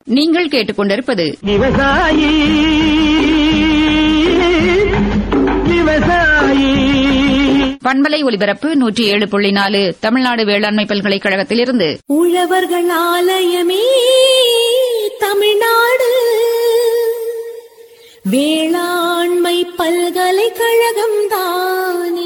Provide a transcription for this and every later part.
நீங்கள் கேட்டுக்கொண்டிருப்பது விவசாயி விவசாயி பண்பலை ஒலிபரப்பு 107.4 தமிழ்நாடு வேளாண்மை பல்கலைக்கழகத்திலிருந்து உழவர்கள் ஆலயமே தமிழ்நாடு வேளாண்மை பல்கலைக்கழகம் தானே.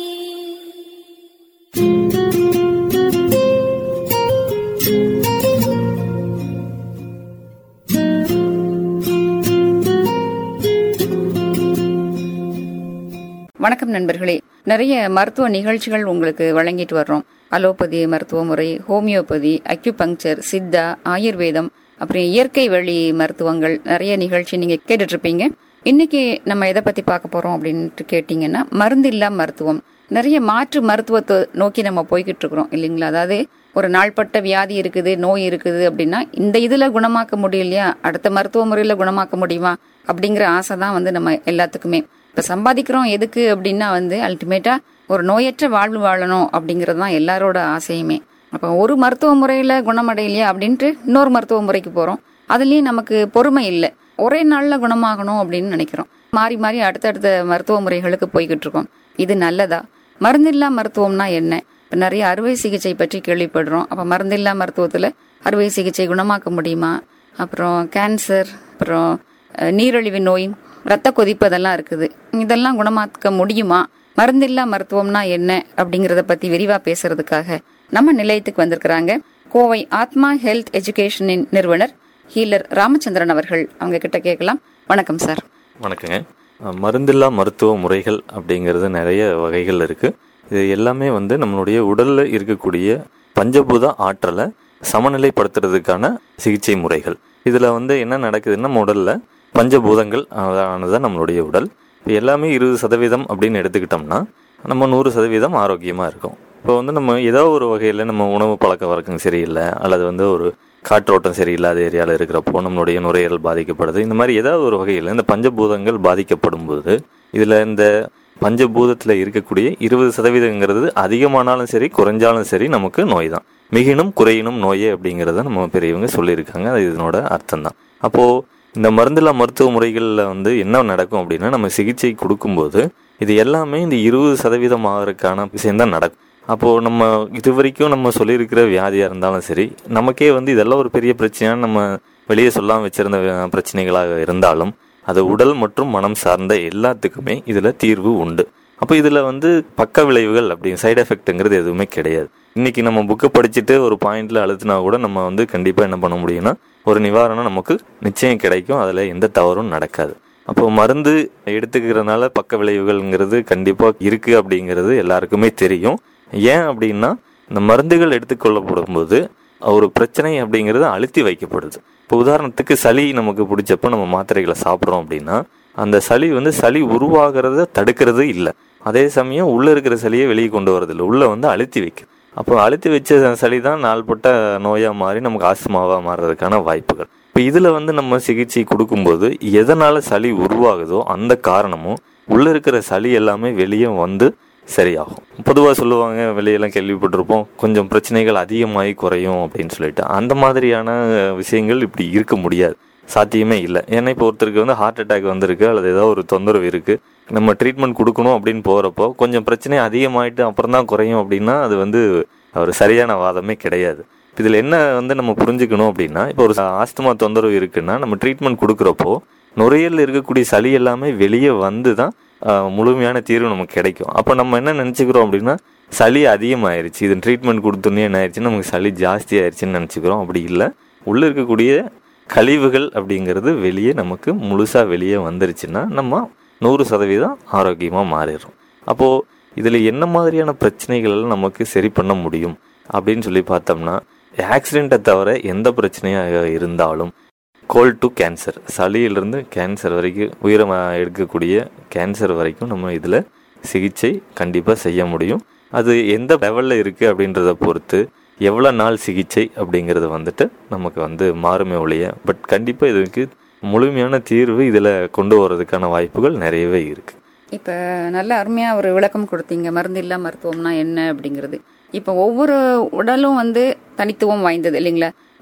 வணக்கம் நண்பர்களே. நிறைய மருத்துவ நிகழ்ச்சிகள் உங்களுக்கு வழங்கிட்டு வர்றோம். அலோபதி மருத்துவ முறை, ஹோமியோபதி, அக்யூபங்க்சர், சித்தா, ஆயுர்வேதம், அப்புறம் இயற்கை வழி மருத்துவங்கள், நிறைய நிகழ்ச்சி நீங்க கேட்டுட்டு இருப்பீங்க. இன்னைக்கு நம்ம எதை பத்தி பார்க்க போறோம் அப்படின்ட்டு கேட்டீங்கன்னா, மருந்தில்லா மருத்துவம். நிறைய மாற்று மருத்துவத்தை நோக்கி நம்ம போய்கிட்டு இருக்கிறோம் இல்லைங்களா? அதாவது ஒரு நாள்பட்ட வியாதி இருக்குது, நோய் இருக்குது அப்படின்னா இந்த இதுல குணமாக்க முடியலையா, அடுத்த மருத்துவ முறையில குணமாக்க முடியுமா அப்படிங்கிற ஆசை தான் நம்ம எல்லாத்துக்குமே. இப்ப சம்பாதிக்கிறோம் எதுக்கு அப்படின்னா அல்டிமேட்டா ஒரு நோயற்ற வாழ்வு வாழணும் அப்படிங்கறது தான் எல்லாரோட ஆசையுமே. அப்ப ஒரு மருத்துவ முறையில குணமடையலையா அப்படின்ட்டு இன்னொரு மருத்துவ முறைக்கு போறோம். அதுலயும் நமக்கு பொறுமை இல்லை. ஒரே நாள்ல குணமாகணும் அப்படின்னு நினைக்கிறோம். மாறி மாறி அடுத்தடுத்த மருத்துவ முறைகளுக்கு போய்கிட்டு இருக்கோம். இது நல்லதா? மருந்தில்லா மருத்துவம்னா என்ன? இப்ப நிறைய அறுவை சிகிச்சை பற்றி கேள்விப்படுறோம். அப்ப மருந்தில்லா மருத்துவத்துல அறுவை சிகிச்சை குணமாக்க முடியுமா? அப்புறம் கேன்சர், அப்புறம் நீரிழிவு நோய், ரத்த கொதிப்பு, அதெல்லாம் இருக்குது. இதெல்லாம் குணமாக்க முடியுமா? மருந்தில்லா மருத்துவம்னா என்ன அப்படிங்கறத பத்தி விரிவா பேசுறதுக்காக நம்ம நிலையத்துக்கு வந்திருக்கிறாங்க கோவை ஆத்மா ஹெல்த் எஜுகேஷனின் நிறுவனர் ஹீலர் ராமச்சந்திரன் அவர்கள். அவங்க கிட்ட கேட்கலாம். வணக்கம் சார். வணக்கங்க. மருந்தில்லா மருத்துவ முறைகள் அப்படிங்கிறது நிறைய வகைகள் இருக்கு. இது எல்லாமே நம்மளுடைய உடல்ல இருக்கக்கூடிய பஞ்சபூத ஆற்றலை சமநிலைப்படுத்துறதுக்கான சிகிச்சை முறைகள். இதுல என்ன நடக்குதுன்னா, நம்ம உடல்ல பஞ்சபூதங்கள் ஆனதுதான் நம்மளுடைய உடல். இப்போ எல்லாமே 20% அப்படின்னு எடுத்துக்கிட்டோம்னா நம்ம 100% ஆரோக்கியமாக இருக்கும். இப்போ நம்ம ஏதோ ஒரு வகையில் நம்ம உணவு பழக்க வழக்கம் சரியில்லை, அல்லது ஒரு காற்றோட்டம் சரியில்லாத ஏரியாவில் இருக்கிறப்போ நம்மளுடைய நுரையீரல் பாதிக்கப்படுது. இந்த மாதிரி ஏதாவது ஒரு வகையில் இந்த பஞ்சபூதங்கள் பாதிக்கப்படும் போது இதில் இந்த பஞ்சபூதத்தில் இருக்கக்கூடிய 20%ங்கிறது அதிகமானாலும் சரி குறைஞ்சாலும் சரி நமக்கு நோய் தான். மிகினும் குறையினும் நோயே அப்படிங்கிறத நம்ம பெரியவங்க சொல்லியிருக்காங்க. அது இதனோட அர்த்தம் தான். அப்போது இந்த மருந்தில்லா மருத்துவ முறைகளில் என்ன நடக்கும் அப்படின்னா, நம்ம சிகிச்சை கொடுக்கும்போது இது எல்லாமே இந்த 20% ஆகிறதுக்கான விஷயம்தான் நடக்கும். அப்போது நம்ம இது வரைக்கும் நம்ம சொல்லியிருக்கிற வியாதியாக இருந்தாலும் சரி, நமக்கே இதெல்லாம் ஒரு பெரிய பிரச்சனையாக நம்ம வெளியே சொல்லாமல் வச்சுருந்த பிரச்சனைகளாக இருந்தாலும் அது உடல் மற்றும் மனம் சார்ந்த எல்லாத்துக்குமே இதில் தீர்வு உண்டு. அப்போ இதில் பக்க விளைவுகள் அப்படின்னு சைடு எஃபெக்ட்டுங்கிறது எதுவுமே கிடையாது. இன்றைக்கி நம்ம புக்கை படிச்சுட்டு ஒரு பாயிண்டில் அழுத்தினா கூட நம்ம கண்டிப்பாக என்ன பண்ண முடியும்னா ஒரு நிவாரணம் நமக்கு நிச்சயம் கிடைக்கும். அதில் எந்த தவறும் நடக்காது. அப்போ மருந்து எடுத்துக்கிறதுனால பக்க விளைவுகள்ங்கிறது கண்டிப்பாக இருக்குது அப்படிங்கிறது எல்லாருக்குமே தெரியும். ஏன் அப்படின்னா, இந்த மருந்துகள் எடுத்துக்கொள்ளப்படும் போது ஒரு பிரச்சனை அப்படிங்கிறது அழுத்தி வைக்கப்படுது. இப்போ உதாரணத்துக்கு சளி நமக்கு பிடிச்சப்போ நம்ம மாத்திரைகளை சாப்பிட்றோம் அப்படின்னா அந்த சளி சளி உருவாகிறத தடுக்கிறது இல்லை. அதே சமயம் உள்ளே இருக்கிற சளியை வெளியே கொண்டு வரதில்லை, உள்ளே அழுத்தி வைக்கும். அப்போ அழுத்தி வச்ச சளி தான் நாள்பட்ட நோயாக மாறி நமக்கு ஆஸ்துமாவாக மாறுறதுக்கான வாய்ப்புகள். இப்போ இதில் நம்ம சிகிச்சை கொடுக்கும்போது எதனால் சளி உருவாகுதோ அந்த காரணமும் உள்ளே இருக்கிற சளி எல்லாமே வெளியே சரியாகும். பொதுவாக சொல்லுவாங்க, வெளியெல்லாம் கேள்விப்பட்டிருப்போம், கொஞ்சம் பிரச்சனைகள் அதிகமாகி குறையும் அப்படின்னு சொல்லிட்டு. அந்த மாதிரியான விஷயங்கள் இப்படி இருக்க முடியாது, சாத்தியமே இல்லை. ஏன்னா இப்போ ஒருத்தருக்கு ஹார்ட் அட்டாக் வந்திருக்கு அல்லது ஏதோ ஒரு தொந்தரவு இருக்குது, நம்ம ட்ரீட்மெண்ட் கொடுக்கணும் அப்படின்னு போகிறப்போ கொஞ்சம் பிரச்சனை அதிகமாகிட்டு அப்புறம் தான் குறையும் அப்படின்னா அது ஒரு சரியான வாதமே கிடையாது. இதில் என்ன நம்ம புரிஞ்சுக்கணும் அப்படின்னா, இப்போ ஒரு ஆஸ்துமா தொந்தரவு இருக்குன்னா நம்ம ட்ரீட்மெண்ட் கொடுக்குறப்போ நுரையீரலில் இருக்கக்கூடிய சளி எல்லாமே வெளியே தான் முழுமையான தீர்வு நமக்கு கிடைக்கும். அப்போ நம்ம என்ன நினச்சிக்கிறோம் அப்படின்னா, சளி அதிகமாகிருச்சு, இது ட்ரீட்மெண்ட் கொடுத்தோன்னே என்ன ஆயிடுச்சுன்னா நமக்கு சளி ஜாஸ்தி ஆயிடுச்சுன்னு நினச்சிக்கிறோம். அப்படி இல்லை, உள்ளே இருக்கக்கூடிய கழிவுகள் அப்படிங்கிறது வெளியே நமக்கு முழுசாக வெளியே வந்துருச்சுன்னா நம்ம 100% ஆரோக்கியமாக மாறிடுறோம். அப்போது இதில் என்ன மாதிரியான பிரச்சனைகள் நமக்கு சரி பண்ண முடியும் அப்படின்னு சொல்லி பார்த்தோம்னா, ஆக்சிடெண்ட்டை தவிர எந்த பிரச்சனையாக இருந்தாலும், கோல்ட் டு கேன்சர், சளியிலிருந்து கேன்சர் வரைக்கும், உயிரை எடுக்கக்கூடிய கேன்சர் வரைக்கும் நம்ம இதில் சிகிச்சை கண்டிப்பாக செய்ய முடியும். அது எந்த லெவலில் இருக்குது அப்படின்றத பொறுத்து எவ்வளோ நாள் சிகிச்சை அப்படிங்கிறது நமக்கு மாறுமே ஒழிய, பட் கண்டிப்பாக இதுக்கு முழுமையான தீர்வு இதில் கொண்டு வர்றதுக்கான வாய்ப்புகள் நிறையவே இருக்குது. இப்போ நல்ல அருமையாக ஒரு விளக்கம் கொடுத்தீங்க, மருந்தில்லா மருத்துவம்னா என்ன அப்படிங்கிறது. இப்போ ஒவ்வொரு உடலும் தனித்துவம் வாய்ந்தது இல்லைங்களா?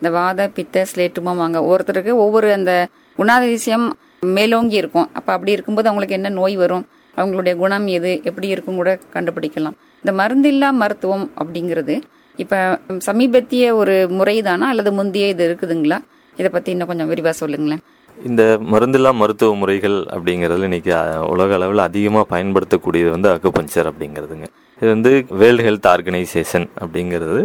இந்த வாத பித்த ஸ்லேட்டுமா வாங்க ஒவ்வொருத்தருக்கு ஒவ்வொரு அந்த குணாதிசயம் மேலோங்கி இருக்கும். அப்ப அப்படி இருக்கும்போது அவங்களுக்கு என்ன நோய் வரும், அவங்களுடைய குணம் எது எப்படி இருக்கும் கூட கண்டுபிடிக்கலாம். இந்த மருந்தில்லா மருத்துவம் அப்படிங்கிறது இப்ப சமீபத்திய ஒரு முறைதானா அல்லது முந்தைய இது இருக்குதுங்களா? இதை பத்தி இன்னும் கொஞ்சம் விரிவா சொல்லுங்களேன். இந்த மருந்தில்லா மருத்துவ முறைகள் அப்படிங்கிறதுல இன்னைக்கு உலக அளவில் அதிகமாக பயன்படுத்தக்கூடியது வந்து அக்குபஞ்சர் அப்படிங்கிறதுங்க. இது வந்து வேர்ல்டு ஹெல்த் ஆர்கனைசேஷன் அப்படிங்கிறது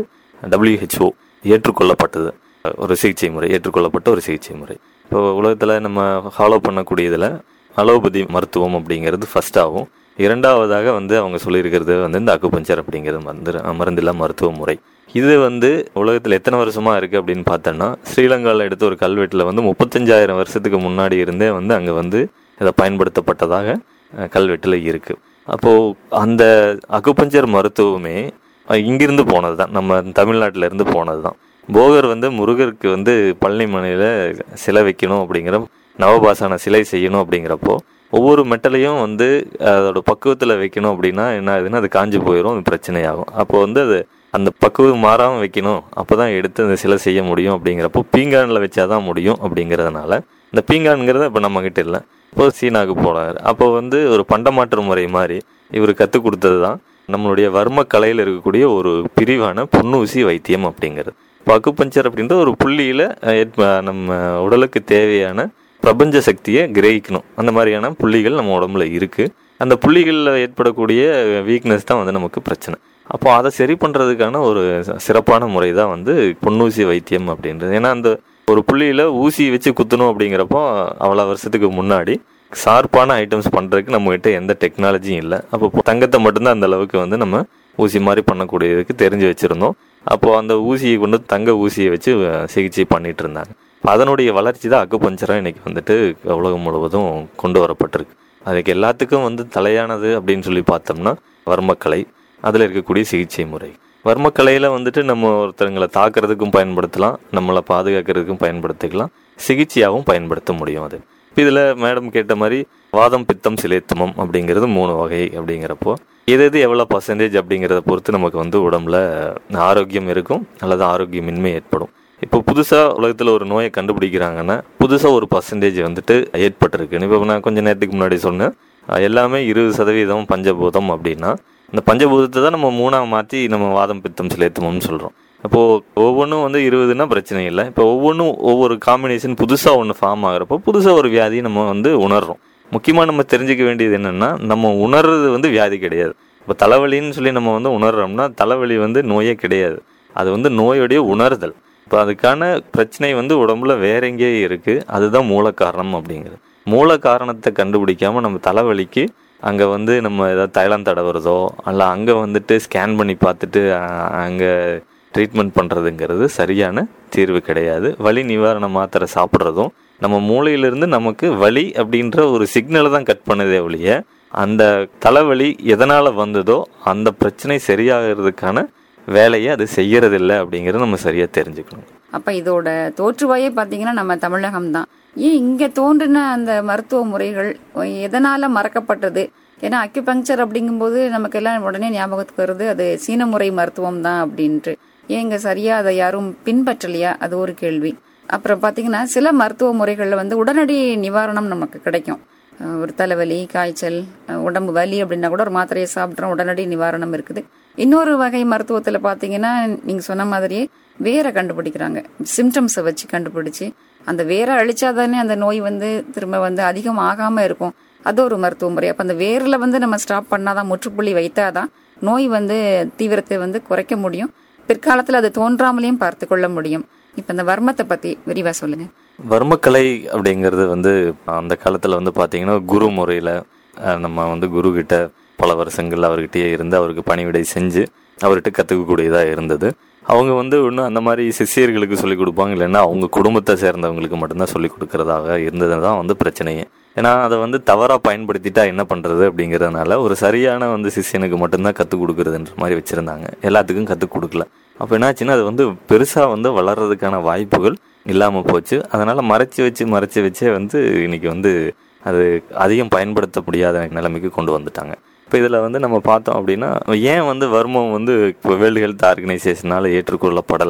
WHO ஏற்றுக்கொள்ளப்பட்டது ஒரு சிகிச்சை முறை, ஏற்றுக்கொள்ளப்பட்ட ஒரு சிகிச்சை முறை. இப்போ உலகத்தில் நம்ம ஃபாலோ பண்ணக்கூடியதில் அலோபதி மருத்துவம் அப்படிங்கிறது ஃபர்ஸ்டாகவும், இரண்டாவதாக வந்து அவங்க சொல்லியிருக்கிறது வந்து இந்த அக்குபஞ்சர் அப்படிங்கிறது மருந்தில்லா மருத்துவ முறை. இது வந்து உலகத்தில் எத்தனை வருஷமா இருக்குது அப்படின்னு பார்த்தோன்னா, ஸ்ரீலங்காவில் எடுத்த ஒரு கல்வெட்டில் வந்து 35,000 வருஷத்துக்கு முன்னாடி இருந்தே வந்து அங்கே வந்து இதை பயன்படுத்தப்பட்டதாக கல்வெட்டில் இருக்குது. அப்போது அந்த அக்குபஞ்சர் மருத்துவமே இங்கிருந்து போனது தான், நம்ம தமிழ்நாட்டில் இருந்து போனது தான். போகர் வந்து முருகருக்கு வந்து பழனி மலையில் சிலை வைக்கணும் அப்படிங்கிற நவபாசான சிலை செய்யணும் அப்படிங்கிறப்போ ஒவ்வொரு மெட்டலையும் வந்து அதோட பக்குவத்தில் வைக்கணும் அப்படின்னா என்ன ஆகுதுன்னா அது காஞ்சி போயிடும், அது பிரச்சனையாகும். அப்போ வந்து அது அந்த பக்குவம் மாறாமல் வைக்கணும், அப்போ தான் எடுத்து அந்த சிலை செய்ய முடியும். அப்படிங்கிறப்போ பீங்கானில் வச்சாதான் முடியும். அப்படிங்கிறதுனால இந்த பீங்கான்ங்கிறத இப்போ நம்மக்கிட்ட இல்லை, இப்போ சீனாவுக்கு போனார். அப்போ வந்து ஒரு பண்டமாற்று முறை மாதிரி இவர் கற்றுக் கொடுத்தது தான் நம்மளுடைய வர்ம கலையில் இருக்கக்கூடிய ஒரு பிரிவான புன்னூசி வைத்தியம் அப்படிங்கிறது. இப்போ அக்குபஞ்சர் அப்படின்ற ஒரு புள்ளியில் நம்ம உடலுக்கு தேவையான பிரபஞ்ச சக்தியை கிரகிக்கணும். அந்த மாதிரியான புள்ளிகள் நம்ம உடம்புல இருக்குது. அந்த புள்ளிகளில் ஏற்படக்கூடிய வீக்னஸ் தான் வந்து நமக்கு பிரச்சனை. அப்போ அதை சரி பண்ணுறதுக்கான ஒரு சிறப்பான முறை தான் வந்து பொன்னூசி வைத்தியம் அப்படின்றது. ஏன்னா அந்த ஒரு புள்ளியில் ஊசி வச்சு குத்தணும் அப்படிங்கிறப்போ அவ்வளோ வருஷத்துக்கு முன்னாடி ஷார்ப்பான ஐட்டம்ஸ் பண்ணுறதுக்கு நம்மகிட்ட எந்த டெக்னாலஜியும் இல்லை. அப்போ தங்கத்தை மட்டும்தான் அந்த அளவுக்கு வந்து நம்ம ஊசி மாதிரி பண்ணக்கூடியதுக்கு தெரிஞ்சு வச்சுருந்தோம். அப்போது அந்த ஊசியை கொண்டு தங்க ஊசியை வச்சு சிகிச்சை பண்ணிகிட்டு இருந்தாங்க. அதனுடைய வளர்ச்சி தான் அக்குபஞ்சராக இன்றைக்கி வந்துட்டு உலகம் முழுவதும் கொண்டு வரப்பட்டிருக்கு. அதுக்கு எல்லாத்துக்கும் வந்து தலையானது அப்படின்னு சொல்லி பார்த்தோம்னா வர்மக்கலை, அதில் இருக்கக்கூடிய சிகிச்சை முறை. வர்மக்கலையில் வந்துட்டு நம்ம ஒருத்தருங்களை தாக்குறதுக்கும் பயன்படுத்தலாம், நம்மளை பாதுகாக்கிறதுக்கும் பயன்படுத்திக்கலாம், சிகிச்சையாகவும் பயன்படுத்த முடியும். அது இப்போ இதில் மேடம் கேட்ட மாதிரி வாதம் பித்தம் சிலேத்துமம் அப்படிங்கிறது 3 வகை. அப்படிங்கிறப்போ எது எவ்வளோ பர்சன்டேஜ் அப்படிங்கிறத பொறுத்து நமக்கு வந்து உடம்புல ஆரோக்கியம் இருக்கும் அல்லது ஆரோக்கியமின்மை ஏற்படும். இப்போ புதுசாக உலகத்தில் ஒரு நோயை கண்டுபிடிக்கிறாங்கன்னா புதுசாக ஒரு பர்சன்டேஜ் வந்துட்டு ஏற்பட்டிருக்கு. இப்போ நான் கொஞ்சம் நேரத்துக்கு முன்னாடி சொன்னேன், எல்லாமே 20% பஞ்சபூதம் அப்படின்னா இந்த பஞ்சபூதத்தை தான் நம்ம 3ஆக மாற்றி நம்ம வாதம் பித்தம் சிலேத்துமம்னு சொல்கிறோம். அப்போது ஒவ்வொன்றும் வந்து 20னா பிரச்சனை இல்லை. இப்போ ஒவ்வொன்றும் ஒவ்வொரு காம்பினேஷன் புதுசாக ஒன்று ஃபார்ம் ஆகிறப்போ புதுசாக ஒரு வியாதியை நம்ம வந்து உணர்றோம். முக்கியமாக நம்ம தெரிஞ்சுக்க வேண்டியது என்னென்னா, நம்ம உணர்றது வந்து வியாதி கிடையாது. இப்போ தலைவலின்னு சொல்லி நம்ம வந்து உணர்றோம்னா தலைவலி வந்து நோயே கிடையாது, அது வந்து நோயுடைய உணர்தல். இப்போ அதுக்கான பிரச்சனை வந்து உடம்புல வேற எங்கேயே இருக்குது, அதுதான் மூல காரணம் அப்படிங்கிறது. மூல காரணத்தை கண்டுபிடிக்காமல் நம்ம தலைவலிக்கு அங்கே வந்து நம்ம ஏதாவது தைலம் தடவுறதோ அல்ல அங்கே வந்துட்டு ஸ்கேன் பண்ணி பார்த்துட்டு அங்கே ட்ரீட்மெண்ட் பண்ணுறதுங்கிறது சரியான தீர்வு கிடையாது. வலி நிவாரண மாத்திரை சாப்பிட்றதும் நம்ம மூளையிலிருந்து நமக்கு வலி அப்படின்ற ஒரு சிக்னலை தான் கட் பண்ணுதே ஒழிய அந்த தலைவலி எதனால் வந்ததோ அந்த பிரச்சனை சரியாகிறதுக்கான வேலையை அது செய்யறதில்லை அப்படிங்கிறது நம்ம சரியாக தெரிஞ்சுக்கணும். அப்ப இதோட தோற்றுவாயே பார்த்தீங்கன்னா நம்ம தமிழகம் தான். ஏன் இங்க தோன்றின அந்த மருத்துவ முறைகள் எதனால மறக்கப்பட்டது? ஏன்னா அக்யூபங்க்சர் அப்படிங்கும்போது நமக்கு எல்லாம் உடனே ஞாபகத்துக்கு வருது அது சீன முறை மருத்துவம் தான் அப்படின்ட்டு. ஏன் இங்க சரியா அதை யாரும் பின்பற்றலையா? அது ஒரு கேள்வி. அப்புறம் பாத்தீங்கன்னா சில மருத்துவ முறைகள்ல வந்து உடனடி நிவாரணம் நமக்கு கிடைக்கும். ஒரு தலைவலி, காய்ச்சல், உடம்பு வலி அப்படின்னா கூட ஒரு மாத்திரையை சாப்பிட்றோம், உடனடி நிவாரணம் இருக்குது. இன்னொரு வகை மருத்துவத்தில் பார்த்தீங்கன்னா நீங்கள் சொன்ன மாதிரியே வேற கண்டுபிடிக்கிறாங்க, சிம்டம்ஸை வச்சு கண்டுபிடிச்சி அந்த வேரை அழிச்சாதானே அந்த நோய் வந்து திரும்ப வந்து அதிகம் ஆகாமல் இருக்கும். அது ஒரு மருத்துவ முறை. அப்போ அந்த வேரில் வந்து நம்ம ஸ்டாப் பண்ணாதான், முற்றுப்புள்ளி வைத்தாதான் நோய் வந்து தீவிரத்தை வந்து குறைக்க முடியும், பிற்காலத்தில் அது தோன்றாமலையும் பார்த்து கொள்ள முடியும். இப்போ இந்த வர்மத்தை பற்றி விரிவாக சொல்லுங்கள். வர்மக்கலை அப்படிங்கிறது வந்து அந்த காலத்தில் வந்து பார்த்தீங்கன்னா குரு முறையில் நம்ம வந்து குரு கிட்ட பல வருஷங்கள் அவர்கிட்டயே இருந்து அவருக்கு பணிவிடை செஞ்சு அவர்கிட்ட கற்றுக்கக்கூடியதாக இருந்தது. அவங்க வந்து ஒன்று அந்த மாதிரி சிஷியர்களுக்கு சொல்லிக் கொடுப்பாங்க, இல்லைன்னா அவங்க குடும்பத்தை சேர்ந்தவங்களுக்கு மட்டும்தான் சொல்லிக் கொடுக்கறதாக இருந்தது தான் வந்து பிரச்சனையே. ஏன்னா அதை வந்து தவறாக பயன்படுத்திட்டா என்ன பண்ணுறது அப்படிங்கிறதுனால ஒரு சரியான வந்து சிஷியனுக்கு மட்டும்தான் கற்றுக் கொடுக்குறதுன்ற மாதிரி வச்சுருந்தாங்க, எல்லாத்துக்கும் கற்றுக் கொடுக்கல. அப்போ என்னாச்சுன்னா அது வந்து பெருசாக வந்து வளர்கிறதுக்கான வாய்ப்புகள் இல்லாமல் போச்சு. அதனால் மறைச்சி வச்சே வந்து இன்றைக்கி வந்து அது அதிகம் பயன்படுத்த முடியாத நிலைமைக்கு கொண்டு வந்துட்டாங்க. இப்போ இதில் வந்து நம்ம பார்த்தோம் அப்படின்னா ஏன் வந்து வர்மம் வந்து இப்போ வேர்ல்டு ஹெல்த் ஆர்கனைசேஷனால் ஏற்றுக்கொள்ளப்படலை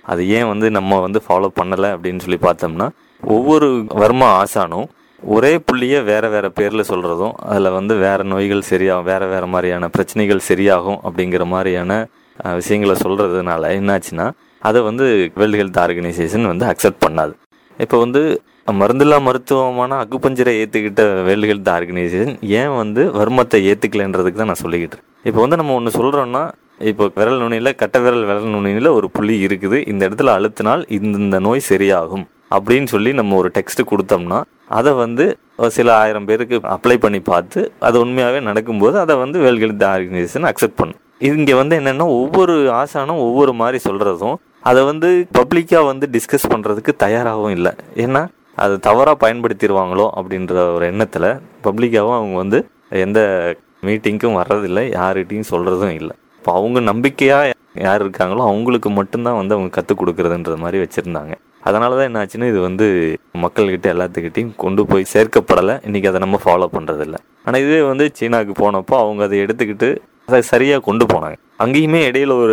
அது ஏன் வந்து நம்ம வந்து ஃபாலோ பண்ணலை அப்படின்னு சொல்லி பார்த்தோம்னா, ஒவ்வொரு வர்ம ஆசானும் ஒரே புள்ளியை வேறு வேறு பேரில் சொல்கிறதும், அதில் வந்து வேறு நோய்கள் சரியாகும், வேறு வேறு மாதிரியான பிரச்சனைகள் சரியாகும் அப்படிங்கிற மாதிரியான விஷயங்களை சொல்கிறதுனால என்னாச்சுன்னா, அதை வந்து வேர்ல்டு ஹெல்த் ஆர்கனைசேஷன் வந்து அக்செப்ட் பண்ணாது. இப்போ வந்து மருந்தில்லா மருத்துவமான அக்குபஞ்சரை ஏற்றுக்கிட்ட வேர்ல்டு ஹெல்த் ஆர்கனைசேஷன் ஏன் வந்து வர்மத்தை ஏற்றுக்கலைன்றதுக்கு தான் நான் சொல்லிக்கிட்டு இருக்கேன். இப்போ வந்து நம்ம ஒன்று சொல்கிறோன்னா, இப்போ விரல் நுனியில் கட்டை விரல் நுனியில் ஒரு புள்ளி இருக்குது, இந்த இடத்துல அழுத்தினால் இந்த நோய் சரியாகும் அப்படின்னு சொல்லி நம்ம ஒரு டெக்ஸ்ட் கொடுத்தோம்னா, அதை வந்து சில 1000 பேருக்கு அப்ளை பண்ணி பார்த்து அது உண்மையாகவே நடக்கும்போது அதை வந்து வேர்ல்டு ஹெல்த் ஆர்கனைசேஷன் அக்செப்ட் பண்ணும். இங்கே வந்து என்னென்னா, ஒவ்வொரு ஆசானும் ஒவ்வொரு மாதிரி சொல்கிறதும் அதை வந்து பப்ளிக்காக வந்து டிஸ்கஸ் பண்ணுறதுக்கு தயாராகவும் இல்லை. ஏன்னா அது தவறாக பயன்படுத்திடுவாங்களோ அப்படின்ற ஒரு எண்ணத்தில் பப்ளிக்காகவும் அவங்க வந்து எந்த மீட்டிங்க்கும் வர்றதில்லை, யார்கிட்டையும் சொல்கிறதும் இல்லை. இப்போ அவங்க நம்பிக்கையாக யார் இருக்காங்களோ அவங்களுக்கு மட்டும்தான் வந்து அவங்க கற்றுக் கொடுக்குறதுன்ற மாதிரி வச்சுருந்தாங்க. அதனால தான் என்ன ஆச்சுன்னா, இது வந்து மக்கள்கிட்ட எல்லாத்துக்கிட்டையும் கொண்டு போய் சேர்க்கப்படலை. இன்றைக்கி அதை நம்ம ஃபாலோ பண்ணுறதில்ல. ஆனால் இதே வந்து சீனாவுக்கு போனப்போ அவங்க அதை எடுத்துக்கிட்டு அதை சரியாக கொண்டு போனாங்க. அங்கேயுமே இடையில ஒரு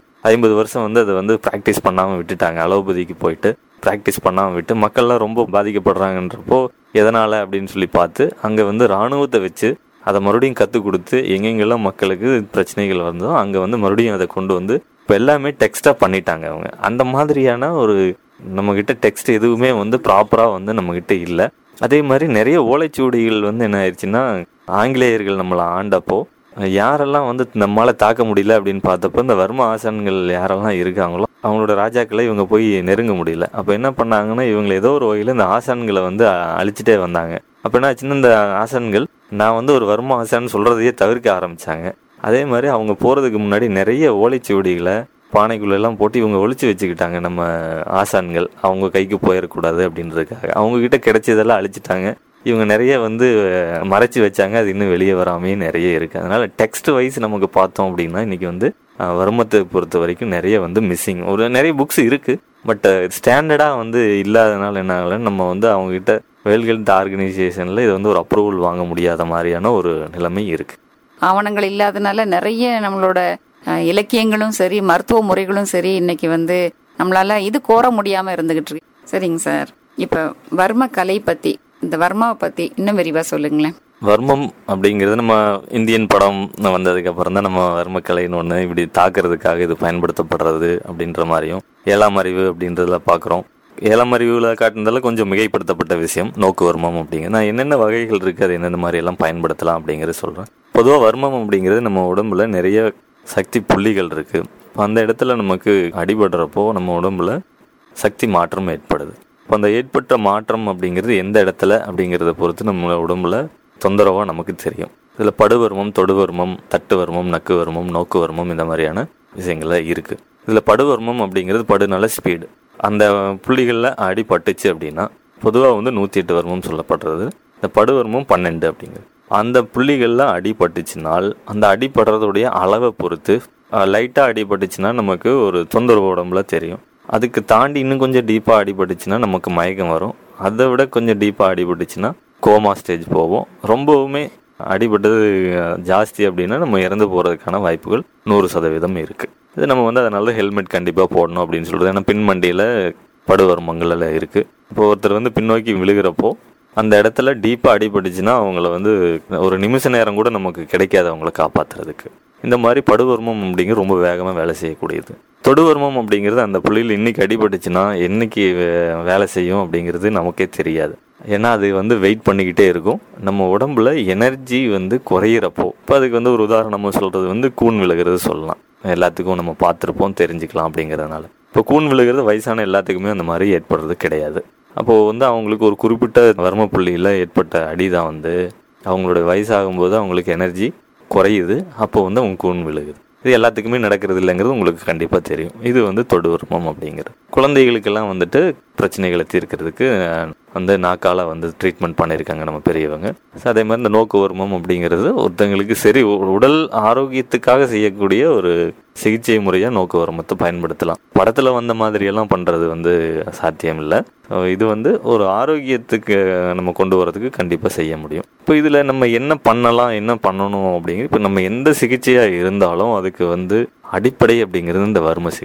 50 வருஷம் வந்து அதை வந்து ப்ராக்டிஸ் பண்ணாமல் விட்டுட்டாங்க. அலோபதிக்கு போயிட்டு ப்ராக்டிஸ் பண்ணாமல் விட்டு மக்கள்லாம் ரொம்ப பாதிக்கப்படுறாங்கன்றப்போ எதனால் அப்படின்னு சொல்லி பார்த்து அங்கே வந்து இராணுவத்தை வச்சு அதை மறுபடியும் கற்றுக் கொடுத்து எங்கெங்கெல்லாம் மக்களுக்கு பிரச்சனைகள் வந்தோ அங்கே வந்து மறுபடியும் அதை கொண்டு வந்து இப்போ எல்லாமே டெக்ஸ்ட்டாக பண்ணிட்டாங்க அவங்க. அந்த மாதிரியான ஒரு நம்மக்கிட்ட டெக்ஸ்ட் எதுவுமே வந்து ப்ராப்பராக வந்து நம்மக்கிட்ட இல்லை. அதே மாதிரி நிறைய ஓலைச்சுவடிகள் வந்து என்ன ஆயிடுச்சுன்னா, ஆங்கிலேயர்கள் நம்மளை ஆண்டப்போ யாரெல்லாம் வந்து நம்மளால் தாக்க முடியல அப்படின்னு பார்த்தப்போ, இந்த வர்ம ஆசான்கள் யாரெல்லாம் இருக்காங்களோ அவங்களோட ராஜாக்களை இவங்க போய் நெருங்க முடியல. அப்போ என்ன பண்ணாங்கன்னா, இவங்களை ஏதோ ஒரு வகையில் இந்த ஆசான்களை வந்து அழிச்சிட்டே வந்தாங்க. அப்போ என்ன ஆச்சுன்னா, இந்த ஆசான்கள் நான் வந்து ஒரு வர்ம ஆசான்னு சொல்கிறதையே தவிர்க்க ஆரம்பித்தாங்க. அதே மாதிரி அவங்க போகிறதுக்கு முன்னாடி நிறைய ஓலைச்சுவடிகளை பானைக்குள்ளெல்லாம் போட்டு இவங்க ஒழிச்சு வச்சுக்கிட்டாங்க. நம்ம ஆசான்கள் அவங்க கைக்கு போயிடக்கூடாது அப்படின்றதுக்காக அவங்கக்கிட்ட கிடைச்சதெல்லாம் அழிச்சிட்டாங்க. இவங்க நிறைய வந்து மறைச்சி வச்சாங்க, அது இன்னும் வெளியே வராமே நிறைய இருக்குது. அதனால் டெக்ஸ்ட் வைஸ் நமக்கு பார்த்தோம் அப்படின்னா இன்றைக்கி வந்து வர்மத்தை பொறுத்த வரைக்கும் நிறைய வந்து மிஸ்ஸிங். நிறைய புக்ஸ் இருக்குது, பட் ஸ்டாண்டர்டாக வந்து இல்லாதனால என்ன ஆகலைன்னு நம்ம வந்து அவங்ககிட்ட வேர்ல்டு ஹெல்த் ஆர்கனைசேஷனில் இது வந்து ஒரு அப்ரூவல் வாங்க முடியாத மாதிரியான ஒரு நிலைமை இருக்குது. ஆவணங்கள் இல்லாதனால நிறைய நம்மளோட இலக்கியங்களும் சரி மருத்துவ முறைகளும் சரி இன்னைக்கு வந்து நம்மளால இது கோர முடியாமல் இருந்துகிட்டு இருக்கு. சரிங்க சார், இப்போ வர்ம கலை பற்றி, இந்த வர்மாவை பற்றி இன்னும் விரிவாக சொல்லுங்களேன். வர்மம் அப்படிங்கிறது நம்ம இந்தியன் படம் வந்ததுக்கு அப்புறம் தான் நம்ம வர்மக்கலைன்னு ஒன்று இப்படி தாக்குறதுக்காக இது பயன்படுத்தப்படுறது அப்படின்ற மாதிரியும் 7ஆம் அறிவு அப்படின்றதுல பார்க்குறோம். 7ஆம் அறிவில் காட்டுனதில் கொஞ்சம் மிகைப்படுத்தப்பட்ட விஷயம் நோக்கு வர்மம் அப்படிங்கிறது. நான் என்னென்ன வகைகள் இருக்குது, அது எந்தெந்த மாதிரி எல்லாம் பயன்படுத்தலாம் அப்படிங்கிறது சொல்கிறேன். பொதுவாக வர்மம் அப்படிங்கிறது நம்ம உடம்புல நிறைய சக்தி புள்ளிகள் இருக்குது. அந்த இடத்துல நமக்கு அடிபடுறப்போ நம்ம உடம்புல சக்தி மாற்றம் ஏற்படுது. இப்போ அந்த ஏற்பட்ட மாற்றம் அப்படிங்கிறது எந்த இடத்துல அப்படிங்கிறத பொறுத்து நம்ம உடம்புல தொந்தரவாக நமக்கு தெரியும். இதில் படுவர்மம், தொடுவர்மம், தட்டுவர்மம், நக்குவர்மம், நோக்குவர்மம் இந்த மாதிரியான விஷயங்கள்லாம் இருக்குது. இதில் படுவர்மம் அப்படிங்கிறது படுனால ஸ்பீடு. அந்த புள்ளிகளில் அடிபட்டுச்சு அப்படின்னா பொதுவாக வந்து 108 வர்மம் சொல்லப்படுறது. இந்த படுவர்மம் 12 அப்படிங்கிறது. அந்த புள்ளிகளில் அடிபட்டுச்சுனால் அந்த அடிபடுறதுடைய அளவை பொறுத்து லைட்டாக அடிபட்டுச்சுன்னா நமக்கு ஒரு தொந்தரவு உடம்புல தெரியும். அதுக்கு தாண்டி இன்னும் கொஞ்சம் டீப்பாக அடிபட்டுச்சுன்னா நமக்கு மயக்கம் வரும். அதை விட கொஞ்சம் டீப்பாக அடிபட்டுச்சுன்னா கோமா ஸ்டேஜ் போவோம். ரொம்பவுமே அடிபட்டது ஜாஸ்தி அப்படின்னா நம்ம இறந்து போகிறதுக்கான வாய்ப்புகள் 100% இருக்குது. இது நம்ம வந்து அதனால ஹெல்மெட் கண்டிப்பாக போடணும் அப்படின்னு சொல்கிறது. ஏன்னா பின்மண்டியில் படுவர்மங்கள் இருக்குது. இப்போ ஒருத்தர் வந்து பின்னோக்கி விழுகிறப்போ அந்த இடத்துல டீப்பாக அடிபட்டுச்சுன்னா அவங்கள வந்து ஒரு நிமிஷ நேரம் கூட நமக்கு கிடைக்காது அவங்கள காப்பாற்றுறதுக்கு. இந்த மாதிரி படுவர்மம் அப்படிங்கிறது ரொம்ப வேகமாக வேலை செய்யக்கூடியது. தொடுவர்மம் அப்படிங்கிறது அந்த புள்ளியில் இன்றைக்கி அடிபட்டுச்சுன்னா என்றைக்கு வேலை செய்யும் அப்படிங்கிறது நமக்கே தெரியாது. ஏன்னா அது வந்து வெயிட் பண்ணிக்கிட்டே இருக்கும். நம்ம உடம்புல எனர்ஜி வந்து குறையிறப்போ, இப்போ அதுக்கு வந்து ஒரு உதாரணம் சொல்கிறது வந்து கூன் விழுகிறது சொல்லலாம். எல்லாத்துக்கும் நம்ம பார்த்துருப்போம், தெரிஞ்சுக்கலாம் அப்படிங்கிறதுனால. இப்போ கூன் விழுகிறது வயசான எல்லாத்துக்குமே அந்த மாதிரி ஏற்படுறது கிடையாது. அப்போது வந்து அவங்களுக்கு ஒரு குறிப்பிட்ட வர்ம புள்ளியில் ஏற்பட்ட அடி தான் வந்து அவங்களோட வயசாகும்போது அவங்களுக்கு எனர்ஜி குறையுது. அப்போது வந்து அவங்க கூன் விழுகுது. இது எல்லாத்துக்குமே நடக்கிறது இல்லைங்கிறது உங்களுக்கு கண்டிப்பாக தெரியும். இது வந்து தொடுவர்மம் அப்படிங்கிறது. குழந்தைகளுக்கெல்லாம் வந்துட்டு பிரச்சனைகளை தீர்க்கிறதுக்கு வந்து நாக்கால் வந்து ட்ரீட்மெண்ட் பண்ணியிருக்காங்க நம்ம பெரியவங்க. அதே மாதிரி இந்த நோக்கு வர்மம் அப்படிங்கிறது ஒருத்தங்களுக்கு சரி உடல் ஆரோக்கியத்துக்காக செய்யக்கூடிய ஒரு சிகிச்சை முறையாக நோக்கு வர்மத்தை பயன்படுத்தலாம். படத்தில் வந்த மாதிரியெல்லாம் பண்ணுறது வந்து சாத்தியம் இல்லை. இது வந்து ஒரு ஆரோக்கியத்துக்கு நம்ம கொண்டு வரதுக்கு கண்டிப்பாக செய்ய முடியும். இப்போ இதில் நம்ம என்ன பண்ணலாம், என்ன பண்ணணும் அப்படிங்கிறது, இப்போ நம்ம எந்த சிகிச்சையாக இருந்தாலும் அதுக்கு வந்து அடிப்படை அப்படிங்கிறது இந்த வர்ம சிகிச்சை.